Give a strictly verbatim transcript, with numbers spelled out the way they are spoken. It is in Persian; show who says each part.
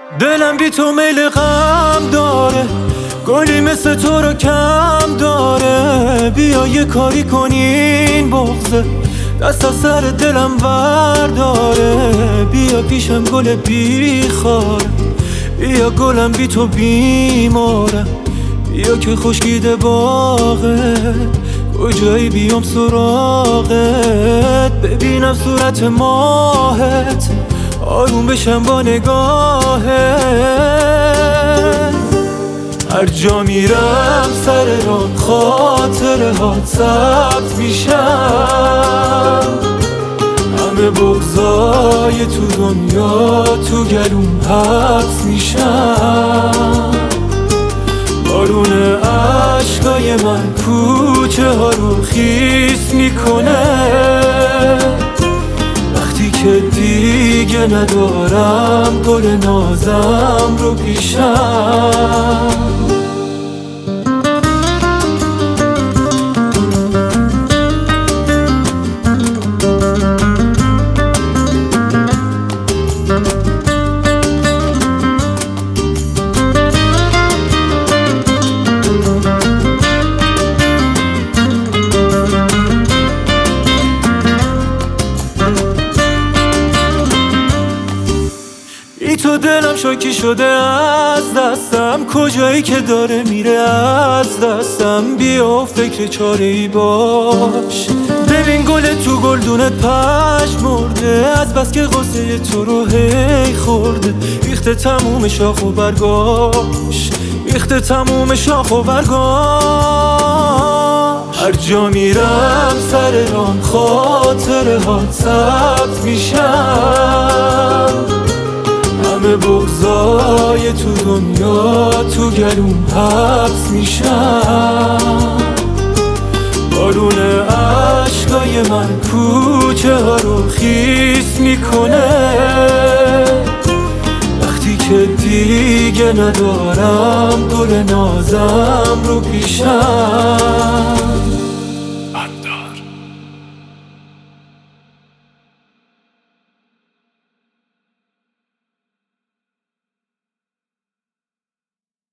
Speaker 1: دلم بی تو میل غم داره، گلی مثل تو رو کم داره. بیا یه کاری کنین بغضه دست از سر دلم ورداره. بیا پیشم گل بیخاره، بیا گلم بی تو بیماره. بیا که خشکیده باغت، کجایی بیام سراغت. ببینم صورت ماهت، آروم بشم با نگاهت. هر جا میرم سر راه خاطره ها ثبت میشم. همه بغضای تو دنیا تو گلوم حبس میشم. بارون عشقای من کوچه ها رو خیس میکنه. وقتی که دیگه ندارم گل نازم رو پیشم. ای تو دلم شاکی شده از دستم، کجایی که داره میره از دستم. بیا فکر چاره ای باش، ببین گل تو گلدونت پژمرده. از بس که غصه تو رو هی خورده، ریخته تموم شاخ و برگاش، ریخته تموم شاخ و برگاش. هر جا میرم سر راه خاطره ها ثبت میشم. همه بغضای تو دنیا تو گلوم حبس میشم. بارون عشقای من کوچه ها رو خیس میکنه. وقتی که دیگه ندارم گل نازم رو پیشم.